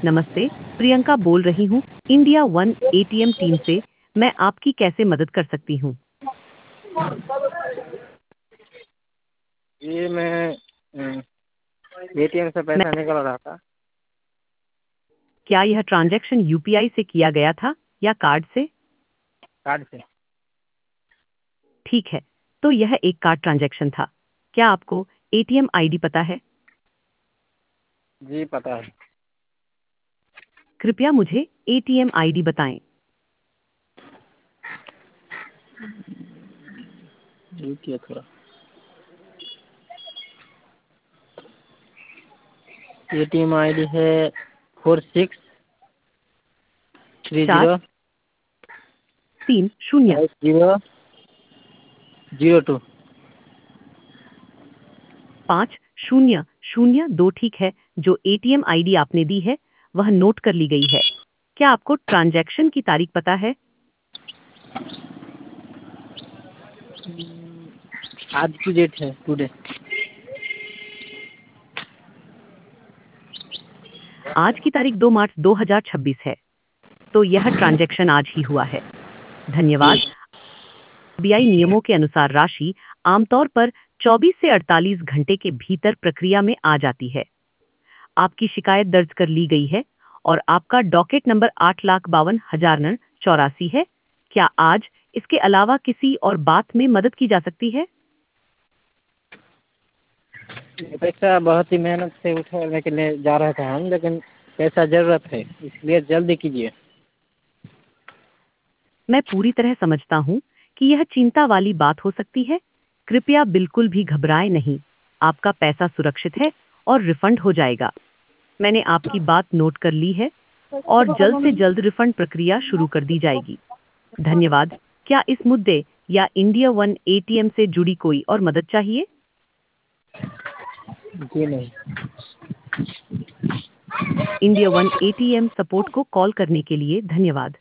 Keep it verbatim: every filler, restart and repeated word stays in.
नमस्ते, प्रियंका बोल रही हूँ, इंडिया वन एटीएम टीम से। मैं आपकी कैसे मदद कर सकती हूँ? जी मैं एटीएम से मैं पैसा निकल रहा था। क्या यह ट्रांजैक्शन यूपीआई से किया गया था या कार्ड से? कार्ड से। ठीक है, तो यह एक कार्ड ट्रांजैक्शन था। क्या आपको एटीएम आईडी पता है? जी पता है। कृपया मुझे एटीएम आईडी बताएं। रुकिए थोड़ा। एटीएम आईडी है फोर सिक्स थ्री चार जीरो तीन शून्य फाइव जीरो जीरो टू। पाँच शून्य शून्य दो। ठीक है, जो एटीएम आईडी आपने दी है वह नोट कर ली गई है। क्या आपको ट्रांजैक्शन की तारीख पता है? आज की डेट है टुडे। आज की तारीख दो मार्च दो हज़ार छब्बीस है, तो यह ट्रांजैक्शन आज ही हुआ है। धन्यवाद। आरबीआई नियमों के अनुसार राशि आमतौर पर चौबीस से अड़तालीस घंटे के भीतर प्रक्रिया में आ जाती है। आपकी शिकायत दर्ज कर ली गई है और आपका डॉकेट नंबर आठ लाख बावन हजार नौ चौरासी है। क्या आज इसके अलावा किसी और बात में मदद की जा सकती है? ये पैसा बहुत ही मेहनत से उठाने के लिए जा रहे थे हम, लेकिन पैसा ज़रूरत है, इसलिए जल्दी कीजिए। मैं पूरी तरह समझता हूँ कि यह चिंता वाली बात हो सकती है। कृपया बिल्कुल भी घबराएं नहीं। आपका पैसा सुरक्षित है और रिफंड हो जाएगा। मैंने आपकी बात नोट कर ली है और जल्द से जल्द रिफंड प्रक्रिया शुरू कर दी जाएगी। धन्यवाद। क्या इस मुद्दे या इंडिया वन एटीएम से जुड़ी कोई और मदद चाहिए? जी नहीं। इंडिया वन एटीएम सपोर्ट को कॉल करने के लिए धन्यवाद।